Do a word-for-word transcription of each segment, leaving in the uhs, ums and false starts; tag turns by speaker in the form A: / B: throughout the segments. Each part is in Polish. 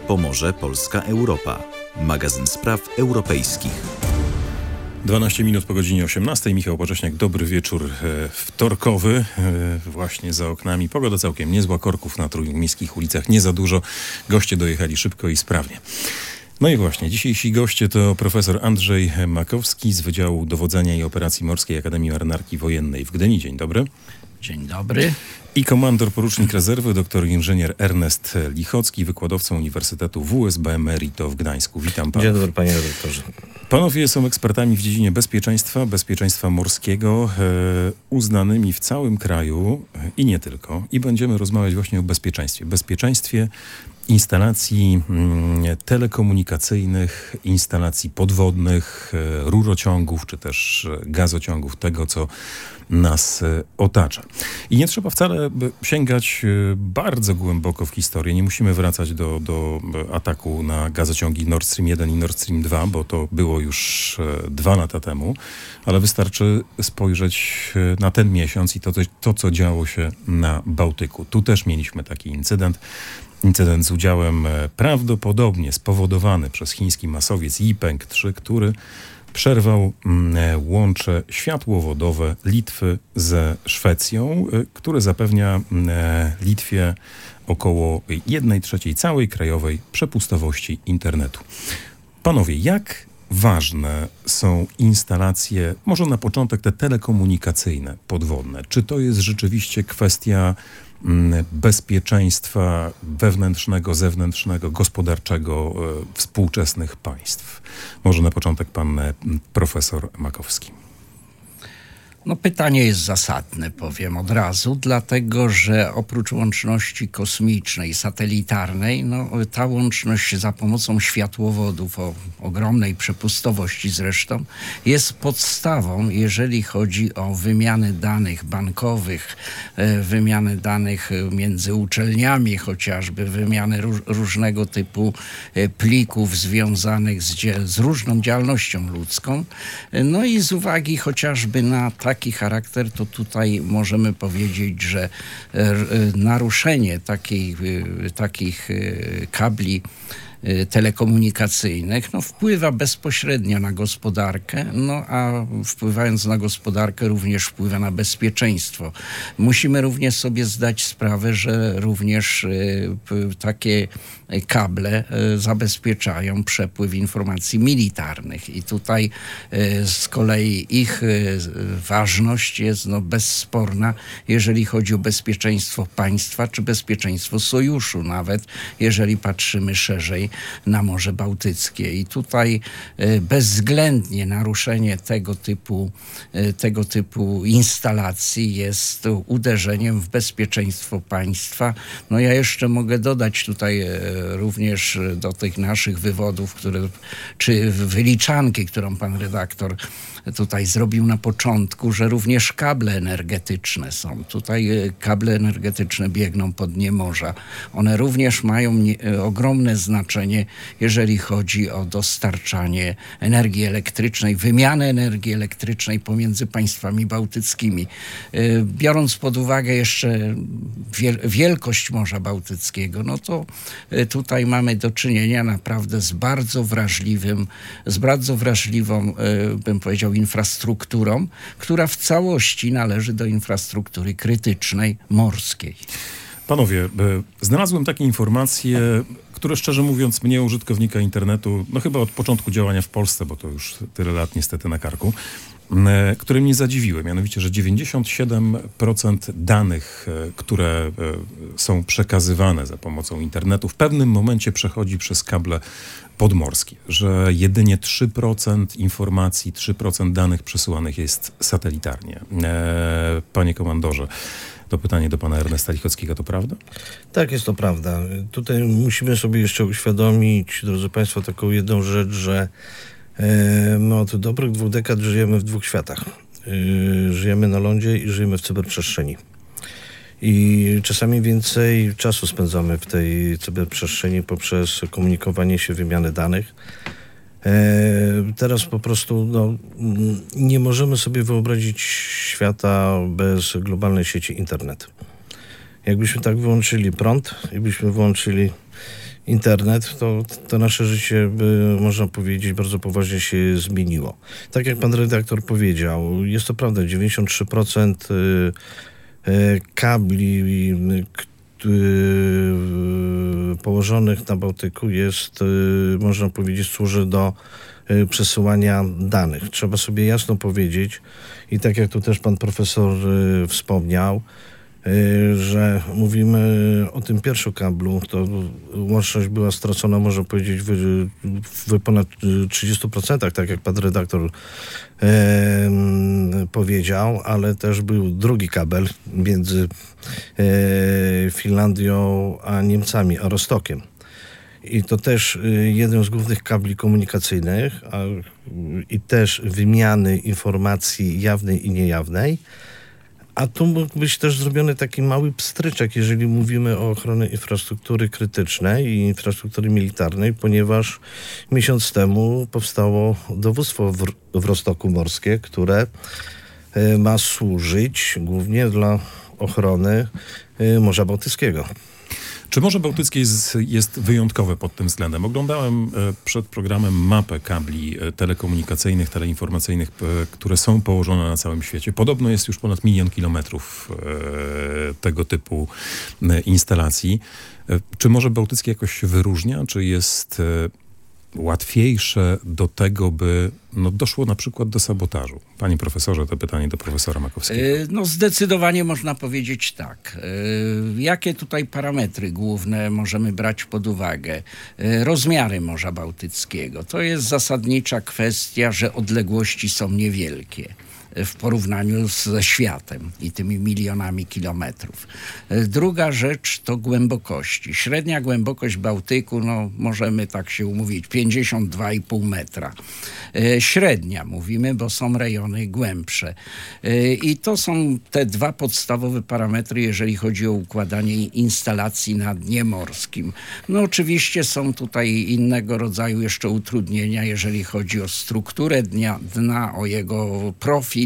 A: pomoże Polska Europa. Magazyn spraw europejskich.
B: dwanaście minut po godzinie osiemnastej. Michał Pocześniak, dobry wieczór e, wtorkowy. E, właśnie za oknami pogoda całkiem niezła, korków na trójmiejskich ulicach nie za dużo. Goście dojechali szybko i sprawnie. No i właśnie, dzisiejsi goście to profesor Andrzej Makowski z Wydziału Dowodzenia i Operacji Morskiej Akademii Marynarki Wojennej w Gdyni. Dzień dobry.
C: Dzień dobry.
B: I komandor porucznik rezerwy, doktor inżynier Ernest Lichocki, wykładowca Uniwersytetu W S B Emerito w Gdańsku. Witam pana.
D: Dzień dobry, panie redaktorze.
B: Panowie są ekspertami w dziedzinie bezpieczeństwa, bezpieczeństwa morskiego, e, uznanymi w całym kraju e, i nie tylko. I będziemy rozmawiać właśnie o bezpieczeństwie. Bezpieczeństwie instalacji mm, telekomunikacyjnych, instalacji podwodnych, e, rurociągów, czy też e, gazociągów, tego co nas e, otacza. I nie trzeba wcale sięgać e, bardzo głęboko w historię. Nie musimy wracać do, do ataku na gazociągi Nord Stream jeden i Nord Stream dwa, bo to było już e, dwa lata temu, ale wystarczy spojrzeć e, na ten miesiąc i to, to, to, co działo się na Bałtyku. Tu też mieliśmy taki incydent. Incydent z udziałem e, prawdopodobnie spowodowany przez chiński masowiec Yipeng trzy, który przerwał mm, łącze światłowodowe Litwy ze Szwecją, y, które zapewnia y, Litwie około jednej trzeciej całej krajowej przepustowości internetu. Panowie, jak ważne są instalacje, może na początek te telekomunikacyjne, podwodne? Czy to jest rzeczywiście kwestia mm, bezpieczeństwa wewnętrznego, zewnętrznego, gospodarczego y, współczesnych państw? Może na początek pan y, profesor Makowski.
C: No pytanie jest zasadne, powiem od razu, dlatego że oprócz łączności kosmicznej, satelitarnej, no ta łączność za pomocą światłowodów o ogromnej przepustowości zresztą jest podstawą, jeżeli chodzi o wymianę danych bankowych, wymianę danych między uczelniami chociażby, wymianę ró- różnego typu plików związanych z, dzie- z różną działalnością ludzką. No i z uwagi chociażby na taki charakter, to tutaj możemy powiedzieć, że naruszenie takiej, takich kabli telekomunikacyjnych no, wpływa bezpośrednio na gospodarkę, no a wpływając na gospodarkę również wpływa na bezpieczeństwo. Musimy również sobie zdać sprawę, że również y, takie kable y, zabezpieczają przepływ informacji militarnych i tutaj y, z kolei ich y, ważność jest no, bezsporna, jeżeli chodzi o bezpieczeństwo państwa czy bezpieczeństwo sojuszu, nawet jeżeli patrzymy szerzej na Morze Bałtyckie. I tutaj y, bezwzględnie naruszenie tego typu, y, tego typu instalacji jest uderzeniem w bezpieczeństwo państwa. No ja jeszcze mogę dodać tutaj y, również do tych naszych wywodów, które, czy wyliczanki, którą pan redaktor tutaj zrobił na początku, że również kable energetyczne są. Tutaj kable energetyczne biegną po dnie morza. One również mają nie, ogromne znaczenie, jeżeli chodzi o dostarczanie energii elektrycznej, wymianę energii elektrycznej pomiędzy państwami bałtyckimi. Biorąc pod uwagę jeszcze wielkość Morza Bałtyckiego, no to tutaj mamy do czynienia naprawdę z bardzo wrażliwym, z bardzo wrażliwą, bym powiedział, infrastrukturą, która w całości należy do infrastruktury krytycznej morskiej.
B: Panowie, znalazłem takie informacje, które szczerze mówiąc mnie, użytkownika internetu, no chyba od początku działania w Polsce, bo to już tyle lat niestety na karku, które mnie zadziwiły. Mianowicie, że dziewięćdziesiąt siedem procent danych, które są przekazywane za pomocą internetu, w pewnym momencie przechodzi przez kable podmorskie, że jedynie trzy procent informacji, trzy procent danych przesyłanych jest satelitarnie. Panie komandorze, to pytanie do pana Ernesta Lichockiego, to prawda?
D: Tak, jest to prawda. Tutaj musimy sobie jeszcze uświadomić, drodzy państwo, taką jedną rzecz, że e, my od dobrych dwóch dekad żyjemy w dwóch światach. E, żyjemy na lądzie i żyjemy w cyberprzestrzeni. I czasami więcej czasu spędzamy w tej cyberprzestrzeni poprzez komunikowanie się, wymianę danych. E, teraz po prostu no, nie możemy sobie wyobrazić świata bez globalnej sieci internet. Jakbyśmy tak wyłączyli prąd, jakbyśmy wyłączyli internet, to, to nasze życie, by, można powiedzieć, bardzo poważnie się zmieniło. Tak jak pan redaktor powiedział, jest to prawda, dziewięćdziesiąt trzy procent kabli położonych na Bałtyku jest, można powiedzieć, służy do przesyłania danych. Trzeba sobie jasno powiedzieć i tak jak tu też pan profesor wspomniał, że mówimy o tym pierwszym kablu, to łączność była stracona, można powiedzieć, w, w ponad trzydziestu procentach, tak jak pan redaktor e, powiedział, ale też był drugi kabel między e, Finlandią a Niemcami, a Rostokiem. I to też jeden z głównych kabli komunikacyjnych a, i też wymiany informacji jawnej i niejawnej. A tu mógł być też zrobiony taki mały pstryczek, jeżeli mówimy o ochronie infrastruktury krytycznej i infrastruktury militarnej, ponieważ miesiąc temu powstało dowództwo w, w Roztoku Morskie, które y, ma służyć głównie dla ochrony y, Morza Bałtyckiego.
B: Czy Morze Bałtyckie jest, jest wyjątkowe pod tym względem? Oglądałem e, przed programem mapę kabli e, telekomunikacyjnych, teleinformacyjnych, e, które są położone na całym świecie. Podobno jest już ponad milion kilometrów e, tego typu e, instalacji. E, czy Morze Bałtyckie jakoś się wyróżnia? Czy jest e, łatwiejsze do tego, by no, doszło na przykład do sabotażu? Panie profesorze, to pytanie do profesora Makowskiego.
C: No zdecydowanie można powiedzieć tak. Jakie tutaj parametry główne możemy brać pod uwagę? Rozmiary Morza Bałtyckiego. To jest zasadnicza kwestia, że odległości są niewielkie w porównaniu ze światem i tymi milionami kilometrów. Druga rzecz to głębokości. Średnia głębokość Bałtyku, no możemy tak się umówić, pięćdziesiąt dwa i pół metra. Średnia mówimy, bo są rejony głębsze. I to są te dwa podstawowe parametry, jeżeli chodzi o układanie instalacji na dnie morskim. No oczywiście są tutaj innego rodzaju jeszcze utrudnienia, jeżeli chodzi o strukturę dnia, dna, o jego profil.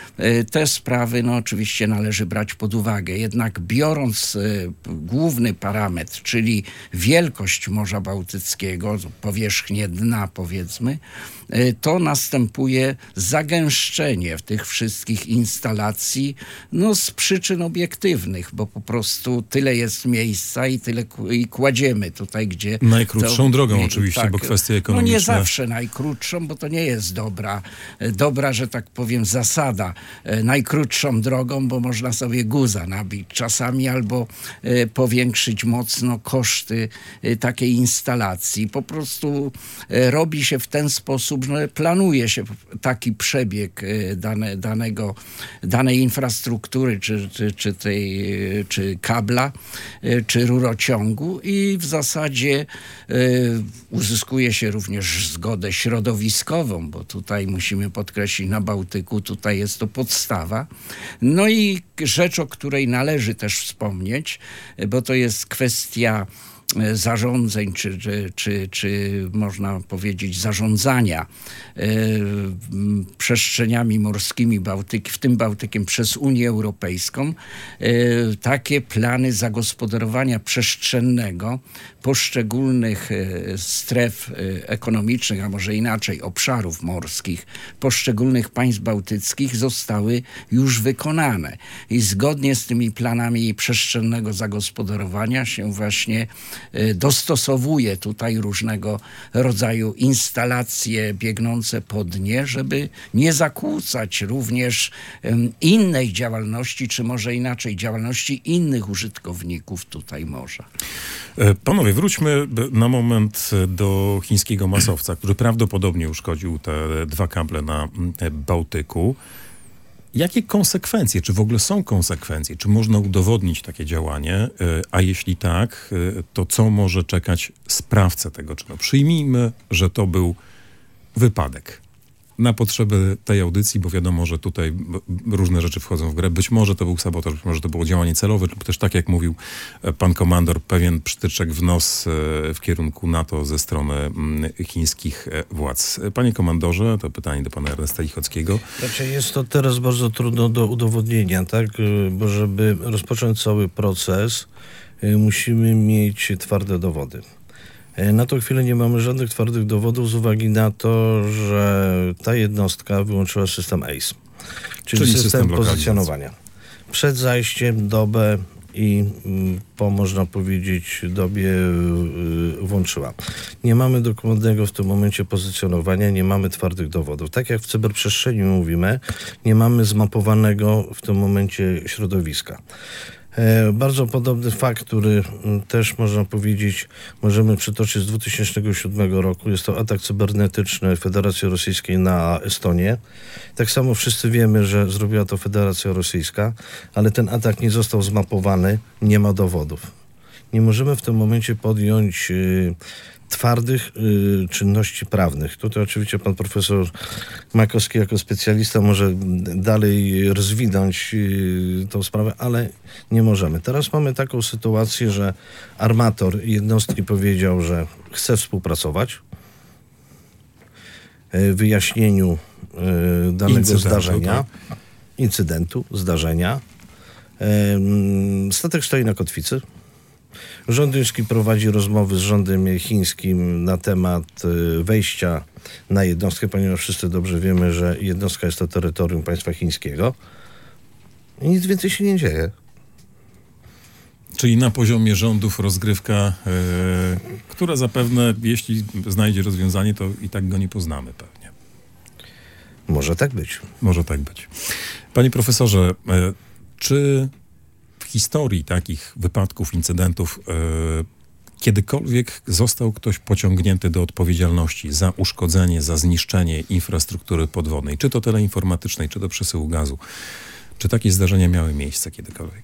C: Te sprawy no, oczywiście należy brać pod uwagę. Jednak biorąc y, główny parametr, czyli wielkość Morza Bałtyckiego, powierzchnię dna powiedzmy, y, to następuje zagęszczenie w tych wszystkich instalacji no, z przyczyn obiektywnych, bo po prostu tyle jest miejsca i tyle i kładziemy tutaj, gdzie...
B: Najkrótszą
C: to,
B: drogą
C: nie,
B: oczywiście,
C: tak,
B: bo kwestie ekonomiczne...
C: No nie zawsze najkrótszą, bo to nie jest dobra, dobra, że tak powiem, zasada. Najkrótszą drogą, bo można sobie guza nabić czasami albo e, powiększyć mocno koszty e, takiej instalacji. Po prostu e, robi się w ten sposób, że planuje się taki przebieg e, dane, danego, danej infrastruktury, czy, czy, czy, tej, e, czy kabla, e, czy rurociągu i w zasadzie e, uzyskuje się również zgodę środowiskową, bo tutaj musimy podkreślić, na Bałtyku tutaj jest to podstawa. No i rzecz, o której należy też wspomnieć, bo to jest kwestia zarządzeń, czy, czy, czy, czy można powiedzieć zarządzania e, przestrzeniami morskimi Bałtyki, w tym Bałtykiem przez Unię Europejską, e, takie plany zagospodarowania przestrzennego poszczególnych e, stref e, ekonomicznych, a może inaczej obszarów morskich poszczególnych państw bałtyckich zostały już wykonane. I zgodnie z tymi planami przestrzennego zagospodarowania się właśnie dostosowuje tutaj różnego rodzaju instalacje biegnące po dnie, żeby nie zakłócać również um, innej działalności, czy może inaczej działalności innych użytkowników tutaj morza.
B: Panowie, wróćmy na moment do chińskiego masowca, który prawdopodobnie uszkodził te dwa kable na Bałtyku. Jakie konsekwencje, czy w ogóle są konsekwencje? Czy można udowodnić takie działanie? A jeśli tak, to co może czekać sprawcę tego czynu? Przyjmijmy, że to był wypadek. Na potrzeby tej audycji, bo wiadomo, że tutaj różne rzeczy wchodzą w grę. Być może to był sabotaż, być może to było działanie celowe, lub też tak jak mówił pan komandor, pewien psztyczek w nos w kierunku NATO ze strony chińskich władz. Panie komandorze, to pytanie do pana Ernesta Lichockiego.
D: Znaczy jest to teraz bardzo trudno do udowodnienia, tak? Bo żeby rozpocząć cały proces, musimy mieć twarde dowody. Na tą chwilę nie mamy żadnych twardych dowodów z uwagi na to, że ta jednostka wyłączyła system A C E, czyli,
B: Czyli
D: system,
B: system
D: pozycjonowania. Przed zajściem, dobę i po, można powiedzieć, dobie włączyła. Nie mamy dokładnego w tym momencie pozycjonowania, nie mamy twardych dowodów. Tak jak w cyberprzestrzeni mówimy, nie mamy zmapowanego w tym momencie środowiska. Bardzo podobny fakt, który też można powiedzieć, możemy przytoczyć z dwa tysiące siódmego roku. Jest to atak cybernetyczny Federacji Rosyjskiej na Estonię. Tak samo wszyscy wiemy, że zrobiła to Federacja Rosyjska, ale ten atak nie został zmapowany, nie ma dowodów. Nie możemy w tym momencie podjąć y, twardych y, czynności prawnych. Tutaj oczywiście pan profesor Makowski jako specjalista może dalej rozwinąć y, tą sprawę, ale nie możemy. Teraz mamy taką sytuację, że armator jednostki powiedział, że chce współpracować w wyjaśnieniu y, danego
B: Incydentu,
D: zdarzenia,
B: tak.
D: incydentu, zdarzenia. Y, statek stoi na kotwicy. Rząd duński prowadzi rozmowy z rządem chińskim na temat wejścia na jednostkę, ponieważ wszyscy dobrze wiemy, że jednostka jest to terytorium państwa chińskiego. I nic więcej się nie dzieje.
B: Czyli na poziomie rządów rozgrywka, e, która zapewne, jeśli znajdzie rozwiązanie, to i tak go nie poznamy pewnie.
D: Może tak być.
B: Może tak być. Panie profesorze, e, czy w historii takich wypadków, incydentów e, kiedykolwiek został ktoś pociągnięty do odpowiedzialności za uszkodzenie, za zniszczenie infrastruktury podwodnej, czy to teleinformatycznej, czy to przesyłu gazu? Czy takie zdarzenia miały miejsce kiedykolwiek?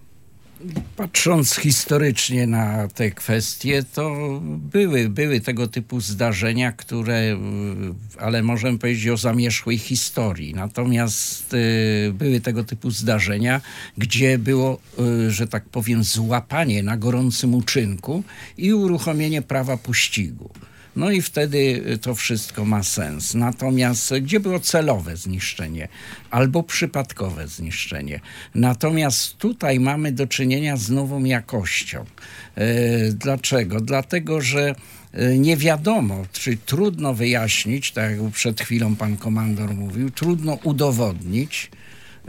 C: Patrząc historycznie na te kwestie, to były, były tego typu zdarzenia, które, ale możemy powiedzieć o zamierzchłej historii. Natomiast y, były tego typu zdarzenia, gdzie było, y, że tak powiem, złapanie na gorącym uczynku i uruchomienie prawa pościgu. No i wtedy to wszystko ma sens. Natomiast gdzie było celowe zniszczenie albo przypadkowe zniszczenie. Natomiast tutaj mamy do czynienia z nową jakością. E, dlaczego? Dlatego, że nie wiadomo, czy trudno wyjaśnić, tak jak przed chwilą pan komandor mówił, trudno udowodnić, e,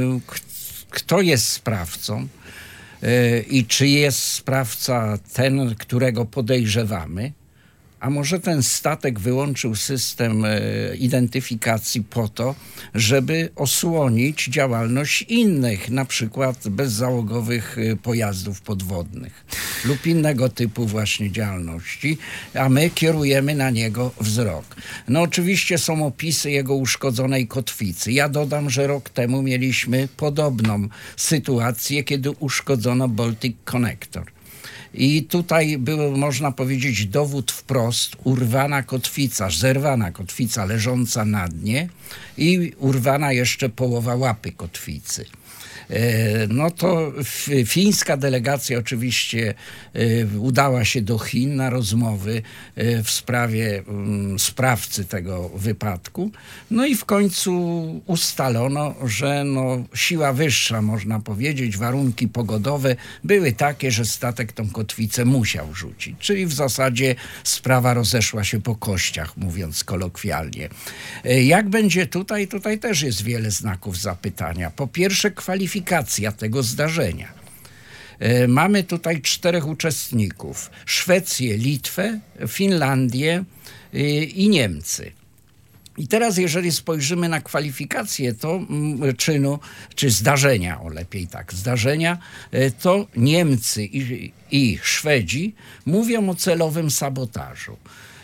C: kto jest sprawcą e, i czy jest sprawca ten, którego podejrzewamy. A może ten statek wyłączył system e, identyfikacji po to, żeby osłonić działalność innych, na przykład bezzałogowych e, pojazdów podwodnych lub innego typu właśnie działalności, a my kierujemy na niego wzrok. No oczywiście są opisy jego uszkodzonej kotwicy. Ja dodam, że rok temu mieliśmy podobną sytuację, kiedy uszkodzono Baltic Connector. I tutaj był, można powiedzieć, dowód wprost, urwana kotwica, zerwana kotwica leżąca na dnie i urwana jeszcze połowa łapy kotwicy. No to fińska delegacja oczywiście udała się do Chin na rozmowy w sprawie sprawcy tego wypadku. No i w końcu ustalono, że no siła wyższa, można powiedzieć, warunki pogodowe były takie, że statek tą kotwicę musiał rzucić. Czyli w zasadzie sprawa rozeszła się po kościach, mówiąc kolokwialnie. Jak będzie tutaj? Tutaj też jest wiele znaków zapytania. Po pierwsze, kwalifikacja tego zdarzenia. Mamy tutaj czterech uczestników. Szwecję, Litwę, Finlandię i Niemcy. I teraz, jeżeli spojrzymy na kwalifikację to czynu, czy zdarzenia, o lepiej tak, zdarzenia, to Niemcy i, i Szwedzi mówią o celowym sabotażu.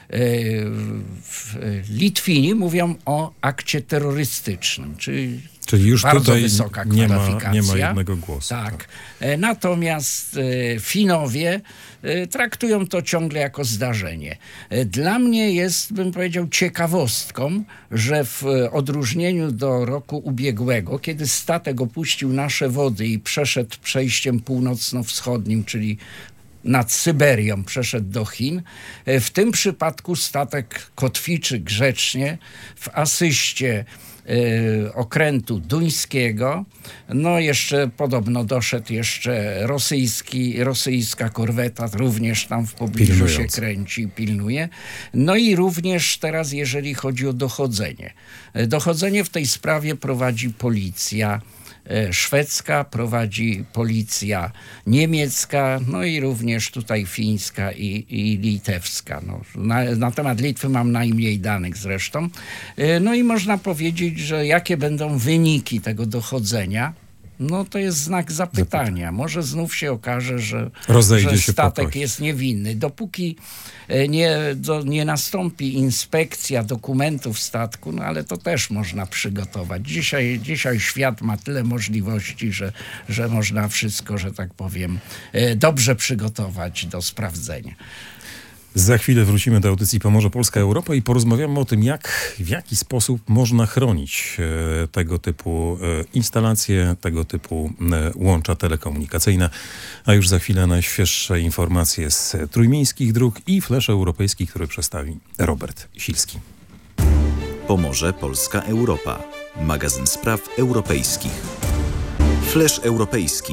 C: Litwini mówią o akcie terrorystycznym, czyli
B: Czyli już
C: bardzo
B: tutaj
C: wysoka
B: nie ma,
C: kwalifikacja.
B: nie ma jednego głosu.
C: Tak.
B: tak.
C: Natomiast Finowie traktują to ciągle jako zdarzenie. Dla mnie jest, bym powiedział, ciekawostką, że w odróżnieniu do roku ubiegłego, kiedy statek opuścił nasze wody i przeszedł przejściem północno-wschodnim, czyli nad Syberią przeszedł do Chin. W tym przypadku statek kotwiczy grzecznie w asyście okrętu duńskiego. No jeszcze podobno doszedł jeszcze rosyjski, rosyjska korweta, również tam w pobliżu
B: Pilnując.
C: się kręci i pilnuje. No i również teraz, jeżeli chodzi o dochodzenie. Dochodzenie w tej sprawie prowadzi policja szwedzka, prowadzi policja niemiecka, no i również tutaj fińska i, i litewska. No, na, na temat Litwy mam najmniej danych zresztą. No i można powiedzieć, że jakie będą wyniki tego dochodzenia, no to jest znak zapytania. Może znów się okaże, że,
B: Rozejdzie
C: że
B: się
C: statek
B: pokoj.
C: jest niewinny. Dopóki nie, do, nie nastąpi inspekcja dokumentów statku, no ale to też można przygotować. Dzisiaj, dzisiaj świat ma tyle możliwości, że, że można wszystko, że tak powiem, dobrze przygotować do sprawdzenia.
B: Za chwilę wrócimy do audycji Pomorze Polska Europa i porozmawiamy o tym, jak, w jaki sposób można chronić e, tego typu e, instalacje, tego typu e, łącza telekomunikacyjne. A już za chwilę najświeższe informacje z trójmiejskich dróg i flash europejski, który przedstawi Robert Silski.
A: Pomorze Polska Europa. Magazyn spraw europejskich. Flash europejski.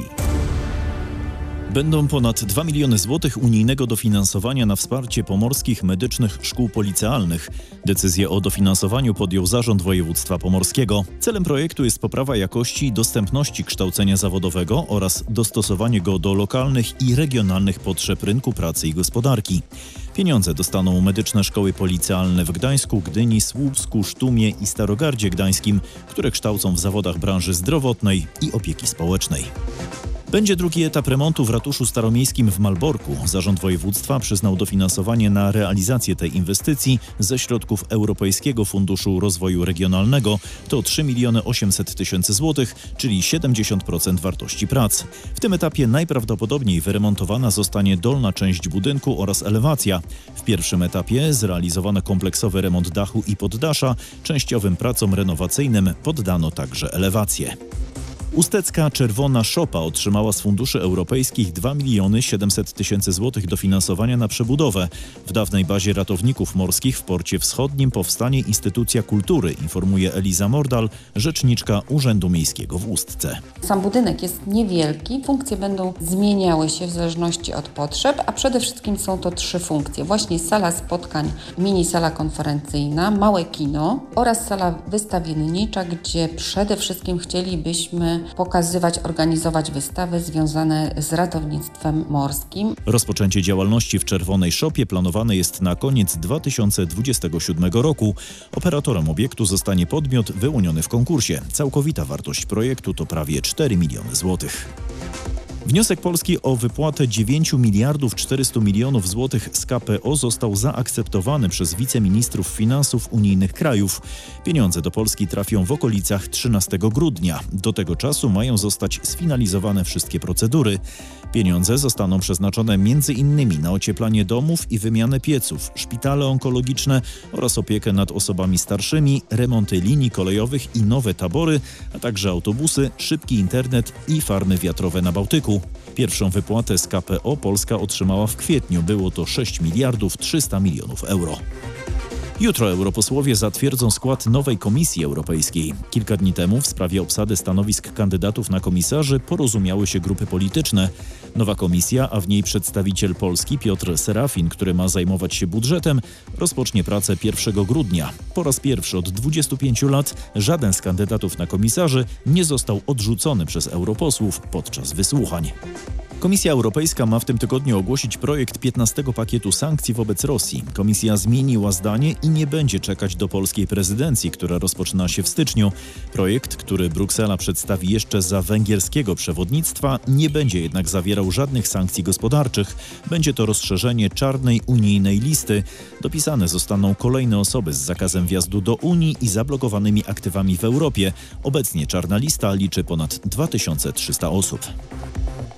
E: Będą ponad dwa miliony złotych unijnego dofinansowania na wsparcie pomorskich medycznych szkół policealnych. Decyzję o dofinansowaniu podjął Zarząd Województwa Pomorskiego. Celem projektu jest poprawa jakości i dostępności kształcenia zawodowego oraz dostosowanie go do lokalnych i regionalnych potrzeb rynku pracy i gospodarki. Pieniądze dostaną medyczne szkoły policealne w Gdańsku, Gdyni, Słupsku, Sztumie i Starogardzie Gdańskim, które kształcą w zawodach branży zdrowotnej i opieki społecznej. Będzie drugi etap remontu w ratuszu staromiejskim w Malborku. Zarząd Województwa przyznał dofinansowanie na realizację tej inwestycji ze środków Europejskiego Funduszu Rozwoju Regionalnego. To trzy miliony osiemset tysięcy złotych, czyli siedemdziesiąt procent wartości prac. W tym etapie najprawdopodobniej wyremontowana zostanie dolna część budynku oraz elewacja. W pierwszym etapie zrealizowano kompleksowy remont dachu i poddasza. Częściowym pracom renowacyjnym poddano także elewację. Ustecka Czerwona Szopa otrzymała z funduszy europejskich dwa miliony siedemset tysięcy złotych dofinansowania na przebudowę. W dawnej bazie ratowników morskich w Porcie Wschodnim powstanie instytucja kultury, informuje Eliza Mordal, rzeczniczka Urzędu Miejskiego w Ustce.
F: Sam budynek jest niewielki, funkcje będą zmieniały się w zależności od potrzeb, a przede wszystkim są to trzy funkcje. Właśnie sala spotkań, mini sala konferencyjna, małe kino oraz sala wystawiennicza, gdzie przede wszystkim chcielibyśmy pokazywać, organizować wystawy związane z ratownictwem morskim.
E: Rozpoczęcie działalności w Czerwonej Szopie planowane jest na koniec dwa tysiące dwudziestego siódmego roku. Operatorem obiektu zostanie podmiot wyłoniony w konkursie. Całkowita wartość projektu to prawie cztery miliony złotych. Wniosek Polski o wypłatę dziewięć miliardów czterysta milionów złotych z K P O został zaakceptowany przez wiceministrów finansów unijnych krajów. Pieniądze do Polski trafią w okolicach trzynastego grudnia. Do tego czasu mają zostać sfinalizowane wszystkie procedury. Pieniądze zostaną przeznaczone między innymi na ocieplanie domów i wymianę pieców, szpitale onkologiczne oraz opiekę nad osobami starszymi, remonty linii kolejowych i nowe tabory, a także autobusy, szybki internet i farmy wiatrowe na Bałtyku. Pierwszą wypłatę z K P O Polska otrzymała w kwietniu. Było to sześć miliardów trzysta milionów euro. Jutro europosłowie zatwierdzą skład nowej Komisji Europejskiej. Kilka dni temu w sprawie obsady stanowisk kandydatów na komisarzy porozumiały się grupy polityczne. Nowa komisja, a w niej przedstawiciel Polski Piotr Serafin, który ma zajmować się budżetem, rozpocznie pracę pierwszego grudnia. Po raz pierwszy od dwudziestu pięciu lat żaden z kandydatów na komisarzy nie został odrzucony przez europosłów podczas wysłuchań. Komisja Europejska ma w tym tygodniu ogłosić projekt piętnastego pakietu sankcji wobec Rosji. Komisja zmieniła zdanie i nie będzie czekać do polskiej prezydencji, która rozpoczyna się w styczniu. Projekt, który Bruksela przedstawi jeszcze za węgierskiego przewodnictwa, nie będzie jednak zawierał żadnych sankcji gospodarczych. Będzie to rozszerzenie czarnej unijnej listy. Dopisane zostaną kolejne osoby z zakazem wjazdu do Unii i zablokowanymi aktywami w Europie. Obecnie czarna lista liczy ponad dwa tysiące trzysta osób.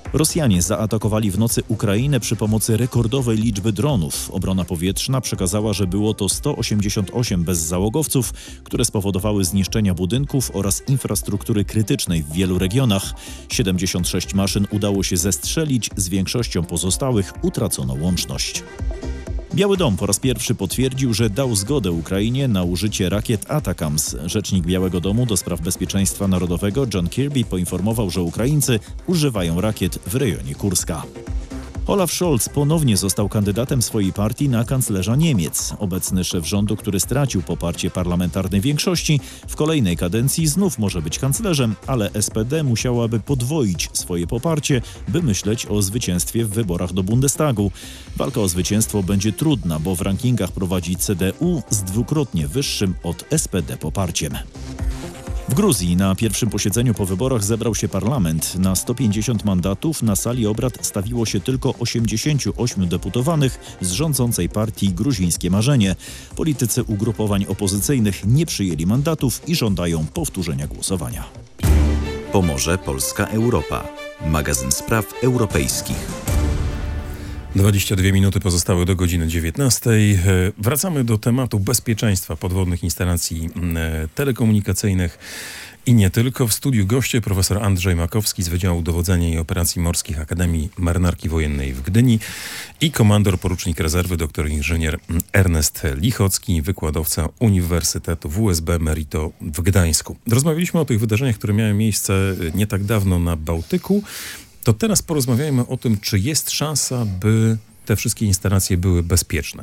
E: Rosjanie zaatakowali w nocy Ukrainę przy pomocy rekordowej liczby dronów. Obrona powietrzna przekazała, że było to sto osiemdziesiąt osiem bezzałogowców, które spowodowały zniszczenia budynków oraz infrastruktury krytycznej w wielu regionach. siedemdziesiąt sześć maszyn udało się zestrzelić, z większością pozostałych utracono łączność. Biały Dom po raz pierwszy potwierdził, że dał zgodę Ukrainie na użycie rakiet Atacams. Rzecznik Białego Domu do spraw bezpieczeństwa narodowego John Kirby poinformował, że Ukraińcy używają rakiet w rejonie Kurska. Olaf Scholz ponownie został kandydatem swojej partii na kanclerza Niemiec. Obecny szef rządu, który stracił poparcie parlamentarnej większości, w kolejnej kadencji znów może być kanclerzem, ale S P D musiałaby podwoić swoje poparcie, by myśleć o zwycięstwie w wyborach do Bundestagu. Walka o zwycięstwo będzie trudna, bo w rankingach prowadzi C D U z dwukrotnie wyższym od S P D poparciem. W Gruzji na pierwszym posiedzeniu po wyborach zebrał się parlament. Na sto pięćdziesiąt mandatów na sali obrad stawiło się tylko osiemdziesięciu ośmiu deputowanych z rządzącej partii Gruzińskie Marzenie. Politycy ugrupowań opozycyjnych nie przyjęli mandatów i żądają powtórzenia głosowania.
A: Pomorze Polska Europa. Magazyn spraw europejskich.
B: dwadzieścia dwie minuty pozostały do godziny dziewiętnastej. Wracamy do tematu bezpieczeństwa podwodnych instalacji telekomunikacyjnych i nie tylko. W studiu goście profesor Andrzej Makowski z Wydziału Dowodzenia i Operacji Morskich Akademii Marynarki Wojennej w Gdyni i komandor porucznik rezerwy dr inżynier Ernest Lichocki, wykładowca Uniwersytetu W S B Merito w Gdańsku. Rozmawialiśmy o tych wydarzeniach, które miały miejsce nie tak dawno na Bałtyku. To teraz porozmawiajmy o tym, czy jest szansa, by te wszystkie instalacje były bezpieczne.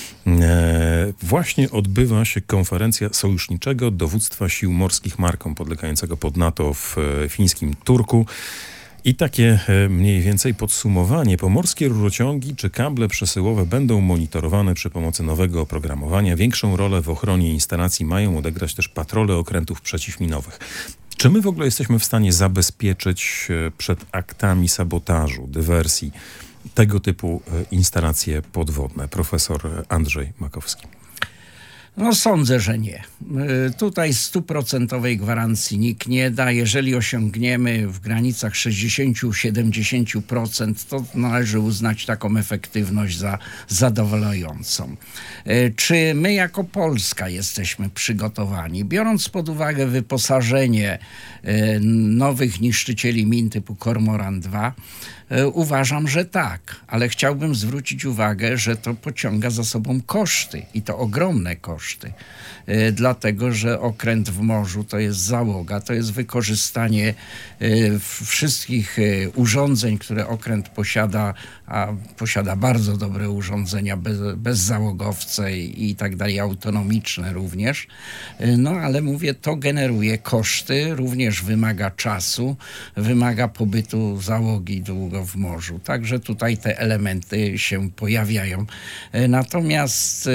B: E, właśnie odbywa się konferencja Sojuszniczego Dowództwa Sił Morskich Markom, podlegającego pod NATO w e, fińskim Turku. I takie e, mniej więcej podsumowanie. Pomorskie rurociągi czy kable przesyłowe będą monitorowane przy pomocy nowego oprogramowania. Większą rolę w ochronie instalacji mają odegrać też patrole okrętów przeciwminowych. Czy my w ogóle jesteśmy w stanie zabezpieczyć przed aktami sabotażu, dywersji tego typu instalacje podwodne? Profesor Andrzej Makowski.
C: No sądzę, że nie. Tutaj stuprocentowej gwarancji nikt nie da. Jeżeli osiągniemy w granicach sześćdziesiąt do siedemdziesięciu procent, to należy uznać taką efektywność za zadowalającą. Czy my jako Polska jesteśmy przygotowani? Biorąc pod uwagę wyposażenie nowych niszczycieli min typu Kormoran dwa, uważam, że tak, ale chciałbym zwrócić uwagę, że to pociąga za sobą koszty i to ogromne koszty, dlatego że okręt w morzu to jest załoga, to jest wykorzystanie wszystkich urządzeń, które okręt posiada, a posiada bardzo dobre urządzenia, bez, bezzałogowce i, i tak dalej, autonomiczne również. No ale mówię, to generuje koszty, również wymaga czasu, wymaga pobytu załogi długo w morzu. Także tutaj te elementy się pojawiają. Natomiast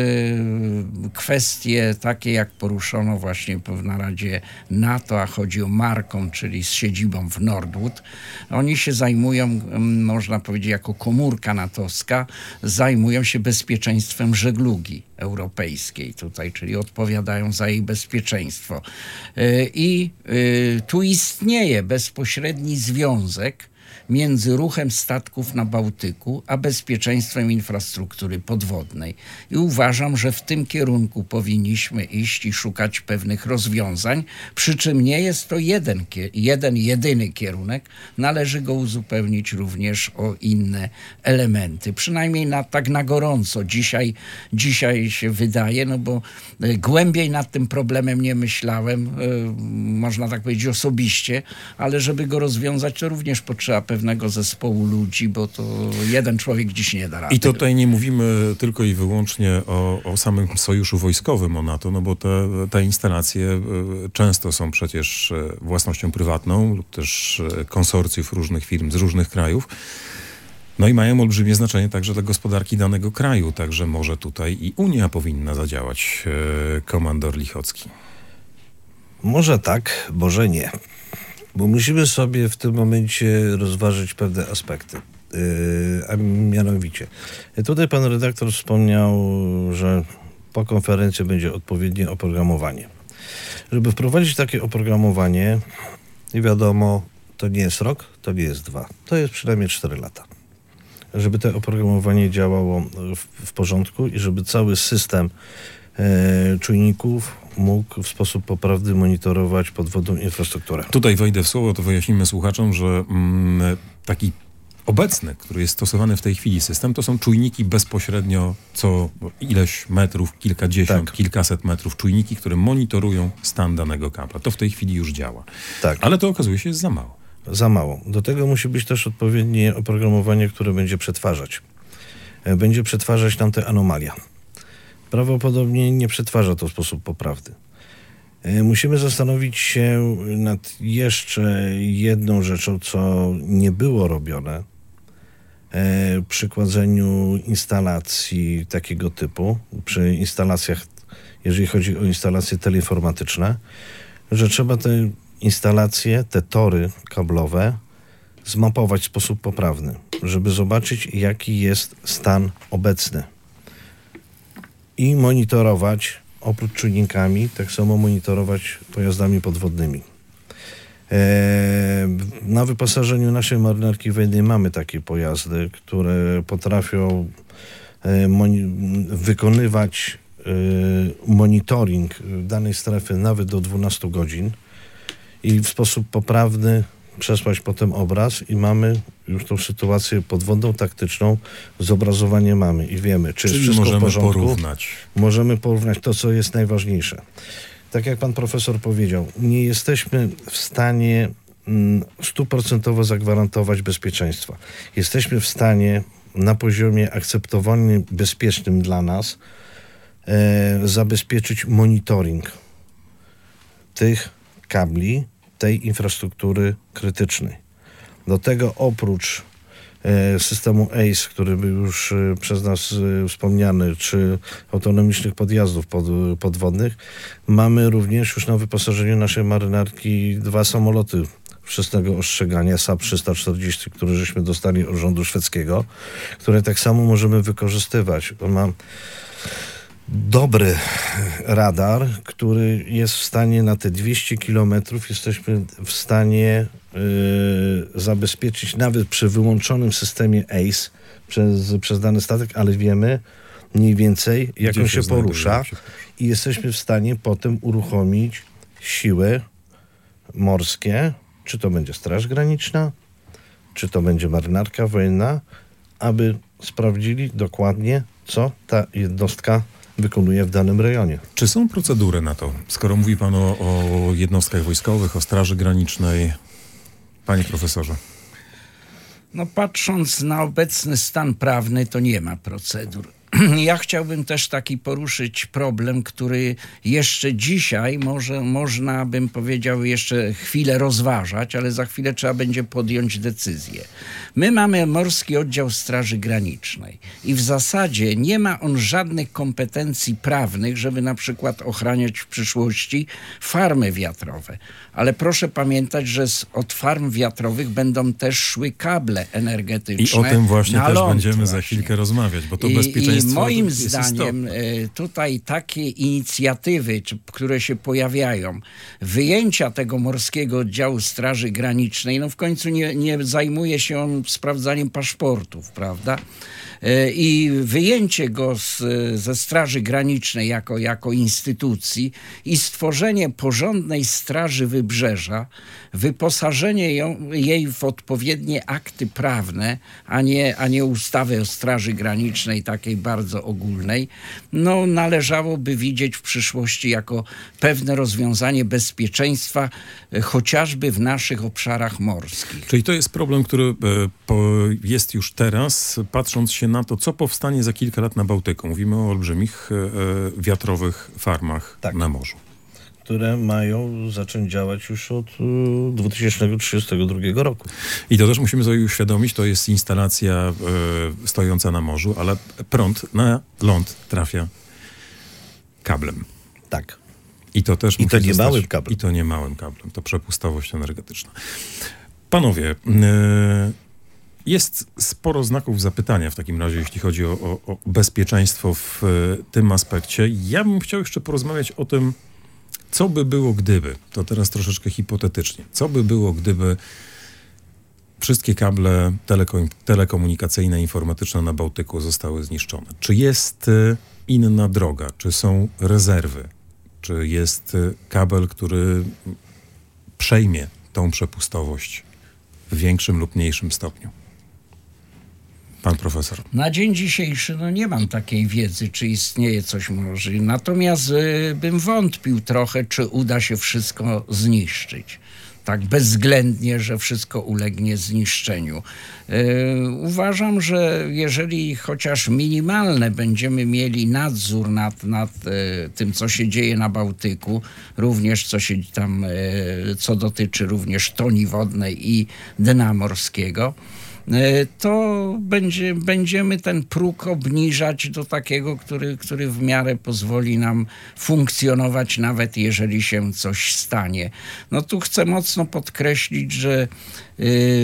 C: kwestie takie, jak poruszono właśnie w naradzie NATO, a chodzi o Markom, czyli z siedzibą w Nordwood, oni się zajmują, można powiedzieć, jako komórka natowska, zajmują się bezpieczeństwem żeglugi europejskiej tutaj, czyli odpowiadają za jej bezpieczeństwo. I tu istnieje bezpośredni związek między ruchem statków na Bałtyku a bezpieczeństwem infrastruktury podwodnej. I uważam, że w tym kierunku powinniśmy iść i szukać pewnych rozwiązań, przy czym nie jest to jeden, jeden jedyny kierunek, należy go uzupełnić również o inne elementy. Przynajmniej na, tak na gorąco dzisiaj, dzisiaj się wydaje, no bo głębiej nad tym problemem nie myślałem, można tak powiedzieć osobiście, ale żeby go rozwiązać, to również potrzeba pewnego zespołu ludzi, bo to jeden człowiek dziś nie da rady.
B: I tutaj nie mówimy tylko i wyłącznie o, o samym sojuszu wojskowym, o NATO, no bo te, te instalacje często są przecież własnością prywatną lub też konsorcjów różnych firm z różnych krajów. No i mają olbrzymie znaczenie także dla gospodarki danego kraju, także może tutaj i Unia powinna zadziałać. Komandor Lichocki.
D: Może tak, może nie. Bo musimy sobie w tym momencie rozważyć pewne aspekty. Yy, a mianowicie, tutaj pan redaktor wspomniał, że po konferencji będzie odpowiednie oprogramowanie. Żeby wprowadzić takie oprogramowanie, nie wiadomo, To nie jest rok, to nie jest dwa. To jest przynajmniej cztery lata. Żeby to oprogramowanie działało w, w porządku i żeby cały system e, czujników mógł w sposób poprawny monitorować podwodną infrastrukturę.
B: Tutaj wejdę w słowo, to wyjaśnimy słuchaczom, że mm, taki obecny, który jest stosowany w tej chwili system, to są czujniki bezpośrednio co ileś metrów, kilkadziesiąt,
D: Tak.
B: kilkaset metrów, czujniki, które monitorują stan danego kabla. To w tej chwili już działa.
D: Tak.
B: Ale to okazuje się jest za mało.
D: Za mało. Do tego musi być też odpowiednie oprogramowanie, które będzie przetwarzać. E, Będzie przetwarzać nam te anomalia. Prawdopodobnie nie przetwarza to w sposób poprawny. E, Musimy zastanowić się nad jeszcze jedną rzeczą, co nie było robione e, przy kładzeniu instalacji takiego typu, przy instalacjach, jeżeli chodzi o instalacje teleinformatyczne, że trzeba te instalacje, te tory kablowe zmapować w sposób poprawny, żeby zobaczyć, jaki jest stan obecny. I monitorować, oprócz czujnikami, tak samo monitorować pojazdami podwodnymi. Eee, na wyposażeniu naszej marynarki wojennej mamy takie pojazdy, które potrafią e, moni- wykonywać e, monitoring danej strefy nawet do dwunastu godzin i w sposób poprawny przesłać potem obraz i mamy już tą sytuację podwodną, taktyczną, zobrazowanie mamy i wiemy, czy jest
B: Czyli
D: wszystko w
B: możemy
D: porządku.
B: porównać.
D: Możemy porównać to, co jest najważniejsze. Tak jak pan profesor powiedział, nie jesteśmy w stanie mm, stuprocentowo zagwarantować bezpieczeństwa. Jesteśmy w stanie na poziomie akceptowalnym, bezpiecznym dla nas e, zabezpieczyć monitoring tych kabli, tej infrastruktury krytycznej. Do tego oprócz e, systemu A C E, który był już e, przez nas e, wspomniany, czy autonomicznych podjazdów pod, podwodnych, mamy również już na wyposażeniu naszej marynarki dwa samoloty wczesnego ostrzegania S A P trzysta czterdzieści, które żeśmy dostali od rządu szwedzkiego, które tak samo możemy wykorzystywać. On ma dobry radar, który jest w stanie na te dwieście kilometrów jesteśmy w stanie y, zabezpieczyć nawet przy wyłączonym systemie A C E przez, przez dany statek, ale wiemy mniej więcej, jak
B: Gdzie
D: on
B: się
D: się
B: znajduje,
D: porusza
B: jak się porusza.
D: i jesteśmy w stanie potem uruchomić siły morskie, czy to będzie Straż Graniczna, czy to będzie marynarka wojenna, aby sprawdzili dokładnie, co ta jednostka wykonuje w danym rejonie.
B: Czy są procedury na to? Skoro mówi pan o, o jednostkach wojskowych, o Straży Granicznej, panie profesorze.
C: No patrząc na obecny stan prawny, to nie ma procedur. Ja chciałbym też taki poruszyć problem, który jeszcze dzisiaj może, można, bym powiedział, jeszcze chwilę rozważać, ale za chwilę trzeba będzie podjąć decyzję. My mamy Morski Oddział Straży Granicznej i w zasadzie nie ma on żadnych kompetencji prawnych, żeby na przykład ochraniać w przyszłości farmy wiatrowe. Ale proszę pamiętać, że z, od farm wiatrowych będą też szły kable energetyczne.
B: I o tym właśnie
C: na
B: też
C: ląd
B: będziemy za
C: właśnie.
B: chwilkę rozmawiać, bo to
C: I,
B: bezpieczeństwo
C: I moim
B: jest
C: zdaniem
B: istotne.
C: e, tutaj takie inicjatywy, czy, które się pojawiają, wyjęcia tego Morskiego Oddziału Straży Granicznej, no w końcu nie, nie zajmuje się on sprawdzaniem paszportów, prawda? E, I wyjęcie go z, ze Straży Granicznej jako, jako instytucji i stworzenie porządnej Straży Wybrzeża, wyposażenie ją, jej w odpowiednie akty prawne, a nie, a nie ustawy o Straży Granicznej, takiej bardzo ogólnej, no należałoby widzieć w przyszłości jako pewne rozwiązanie bezpieczeństwa, e, chociażby w naszych obszarach morskich.
B: Czyli to jest problem, który e, po, jest już teraz, patrząc się na to, co powstanie za kilka lat na Bałtyku. Mówimy o olbrzymich e, wiatrowych farmach
D: Tak.
B: na morzu.
D: Które mają zacząć działać już od y, dwa tysiące trzydziestego drugiego roku.
B: I to też musimy sobie uświadomić, to jest instalacja e, stojąca na morzu, ale prąd na ląd trafia kablem.
D: Tak.
B: I to też
D: I
B: musi
D: to nie
B: zostać,
D: małym kablem.
B: I to nie małym kablem. To przepustowość energetyczna. Panowie, e, jest sporo znaków zapytania w takim razie, jeśli chodzi o, o, o bezpieczeństwo w e, tym aspekcie. Ja bym chciał jeszcze porozmawiać o tym, co by było gdyby, to teraz troszeczkę hipotetycznie, co by było gdyby wszystkie kable teleko- telekomunikacyjne, informatyczne na Bałtyku zostały zniszczone. Czy jest y, inna droga? Czy są rezerwy? Czy jest y, kabel, który przejmie tą przepustowość w większym lub mniejszym stopniu? Pan profesor.
C: Na dzień dzisiejszy no nie mam takiej wiedzy, czy istnieje coś może. Natomiast y, bym wątpił trochę, czy uda się wszystko zniszczyć. Tak bezwzględnie, że wszystko ulegnie zniszczeniu. Yy, uważam, że jeżeli chociaż minimalny będziemy mieli nadzór nad, nad yy, tym, co się dzieje na Bałtyku, również co się tam, yy, co dotyczy również toni wodnej i dna morskiego, to będzie, będziemy ten próg obniżać do takiego, który, który w miarę pozwoli nam funkcjonować, nawet jeżeli się coś stanie. No tu chcę mocno podkreślić, że yy,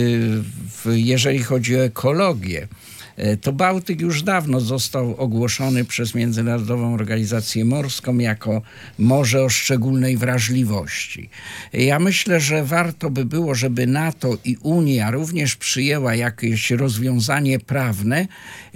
C: jeżeli chodzi o ekologię, to Bałtyk już dawno został ogłoszony przez Międzynarodową Organizację Morską jako morze o szczególnej wrażliwości. Ja myślę, że warto by było, żeby NATO i Unia również przyjęła jakieś rozwiązanie prawne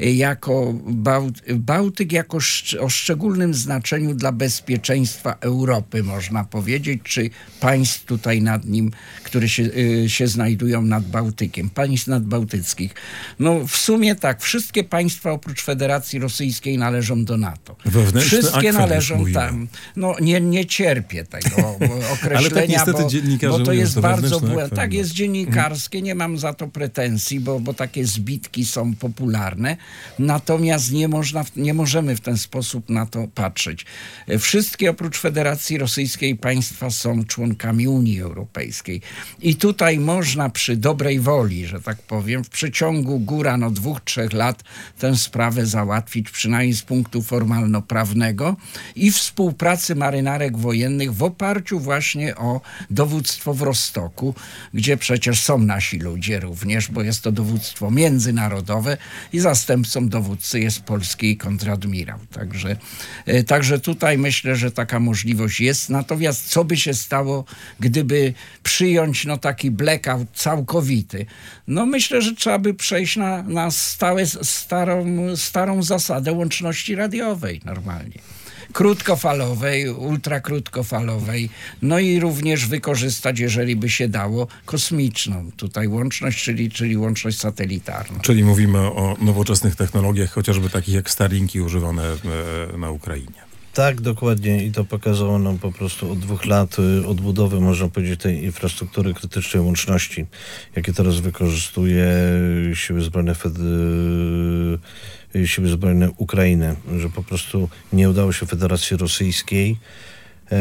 C: jako Bałtyk, Bałtyk jako o szczególnym znaczeniu dla bezpieczeństwa Europy, można powiedzieć, czy państw tutaj nad nim, które się, się znajdują nad Bałtykiem, państw nadbałtyckich. No w sumie tak, Tak, wszystkie państwa oprócz Federacji Rosyjskiej należą do NATO.
B: Wewnętrzny
C: Wszystkie należą
B: mówimy.
C: tam. No nie, nie cierpię tego określenia,
B: Ale tak niestety
C: bo,
B: dziennikarze
C: bo to
B: mówią,
C: jest
B: to
C: bardzo
B: wewnętrzny
C: błędne. Tak,
B: akwarium.
C: jest dziennikarskie, nie mam za to pretensji, bo, bo takie zbitki są popularne. Natomiast nie, można, nie możemy w ten sposób na to patrzeć. Wszystkie oprócz Federacji Rosyjskiej państwa są członkami Unii Europejskiej. I tutaj można przy dobrej woli, że tak powiem, w przeciągu góra no dwóch, trzech lat tę sprawę załatwić, przynajmniej z punktu formalno-prawnego i współpracy marynarek wojennych w oparciu właśnie o dowództwo w Rostoku, gdzie przecież są nasi ludzie również, bo jest to dowództwo międzynarodowe i zastępcą dowódcy jest polski kontradmirał. Także, także tutaj myślę, że taka możliwość jest. Natomiast co by się stało, gdyby przyjąć no, taki blackout całkowity? No myślę, że trzeba by przejść na, na stałe, starą, starą zasadę łączności radiowej normalnie. Krótkofalowej, ultrakrótkofalowej, no i również wykorzystać, jeżeli by się dało, kosmiczną tutaj łączność, czyli, czyli łączność satelitarną.
B: Czyli mówimy o nowoczesnych technologiach, chociażby takich jak Starlinki używane e, na Ukrainie.
D: Tak, dokładnie i to pokazało nam po prostu od dwóch lat y, odbudowy, można powiedzieć, tej infrastruktury krytycznej łączności, jakie teraz wykorzystuje siły zbrojne Fed- y, siły zbrojne Ukrainy, że po prostu nie udało się Federacji Rosyjskiej e,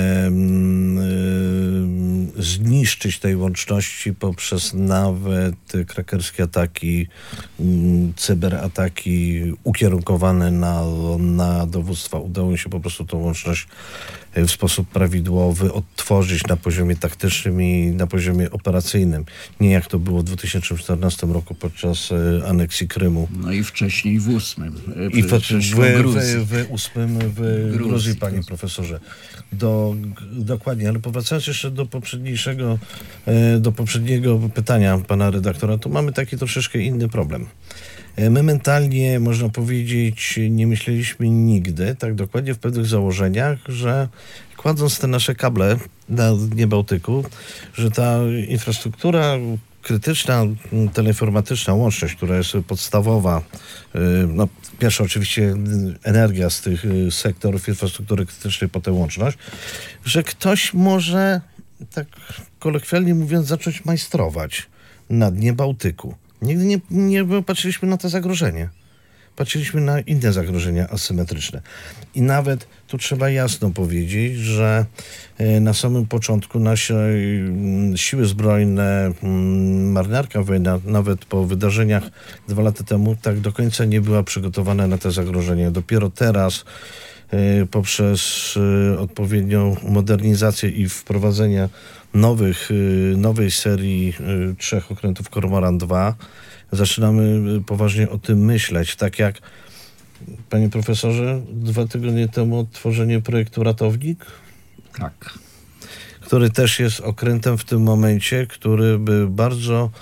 D: y, zniszczyć tej łączności poprzez nawet krakerskie ataki, y, cyberataki ukierunkowane na, na dowództwa. Udało się po prostu tą łączność w sposób prawidłowy odtworzyć na poziomie taktycznym i na poziomie operacyjnym. Nie jak to było w dwa tysiące czternastym roku podczas e, aneksji Krymu.
C: No i wcześniej w ósmym.
D: I w, w, w, w ósmym w
C: Gruzji,
D: Gruzji, panie profesorze. Do, dokładnie, ale powracając jeszcze do poprzedniejszego, e, do poprzedniego pytania pana redaktora, to mamy taki troszeczkę inny problem. My mentalnie, można powiedzieć, nie myśleliśmy nigdy, tak dokładnie w pewnych założeniach, że kładąc te nasze kable na dnie Bałtyku, że ta infrastruktura krytyczna, teleinformatyczna łączność, która jest podstawowa, no pierwsza oczywiście energia z tych sektorów infrastruktury krytycznej po tę łączność, że ktoś może, tak kolokwialnie mówiąc, zacząć majstrować na dnie Bałtyku. Nigdy nie, nie patrzyliśmy na to zagrożenie. Patrzyliśmy na inne zagrożenia asymetryczne. I nawet tu trzeba jasno powiedzieć, że na samym początku nasze siły zbrojne, marynarka wojenna, nawet po wydarzeniach dwa lata temu, tak do końca nie była przygotowana na te zagrożenia. Dopiero teraz poprzez odpowiednią modernizację i wprowadzenie nowych, nowej serii trzech okrętów Kormoran dwa zaczynamy poważnie o tym myśleć. Tak jak, panie profesorze, dwa tygodnie temu odtworzenie projektu Ratownik,
C: Tak.
D: który też jest okrętem w tym momencie, który by bardzo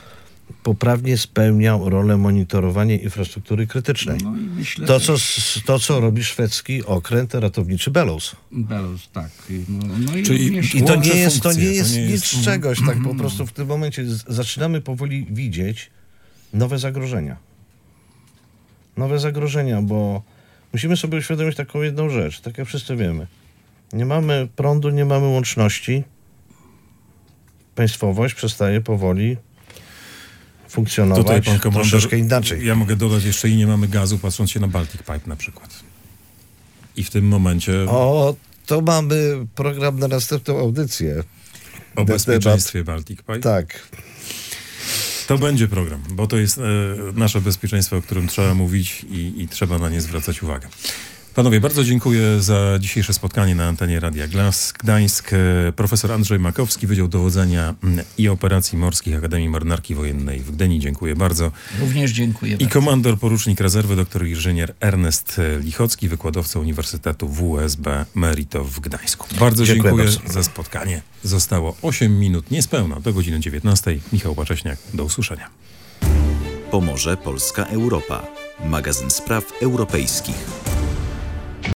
D: poprawnie spełniał rolę monitorowania infrastruktury krytycznej.
C: No i myślę,
D: To
C: że-
D: co, to, co robi szwedzki okręt ratowniczy Belarus.
C: Belarus, tak. No, no i
B: Czyli-
C: również...
D: I to
B: Łączy
D: nie jest, to
B: funkcje,
D: nie jest
B: to nie
D: nic
B: jest-
D: z czegoś, tak po prostu w tym momencie z- zaczynamy powoli widzieć nowe zagrożenia. Nowe zagrożenia, bo musimy sobie uświadomić taką jedną rzecz, tak jak wszyscy wiemy. Nie mamy prądu, nie mamy łączności. Państwowość przestaje powoli funkcjonować
B: Tutaj pan komandor,
D: troszeczkę inaczej.
B: ja mogę dodać jeszcze i nie mamy gazu, patrząc się na Baltic Pipe na przykład. I w tym momencie o,
D: O, to mamy program na następną audycję.
B: o bezpieczeństwie Baltic Pipe.
D: Tak.
B: To będzie program, bo to jest e, nasze bezpieczeństwo, o którym trzeba mówić i, i trzeba na nie zwracać uwagę. Panowie, bardzo dziękuję za dzisiejsze spotkanie na antenie Radia Glas Gdańsk. E, Profesor Andrzej Makowski, Wydział Dowodzenia mm, i Operacji Morskich Akademii Marynarki Wojennej w Gdyni. Dziękuję bardzo.
C: Również dziękuję
B: I
C: bardzo.
B: komandor porucznik rezerwy dr inżynier Ernest Lichocki, wykładowca Uniwersytetu W S B Merito w Gdańsku. Bardzo
D: Dziękuję
B: dziękuję,
D: bardzo.
B: za spotkanie. Zostało osiem minut niespełna do godziny dziewiętnastej. Michał Pacześniak, do usłyszenia.
A: Pomoże Polska Europa. Magazyn spraw europejskich.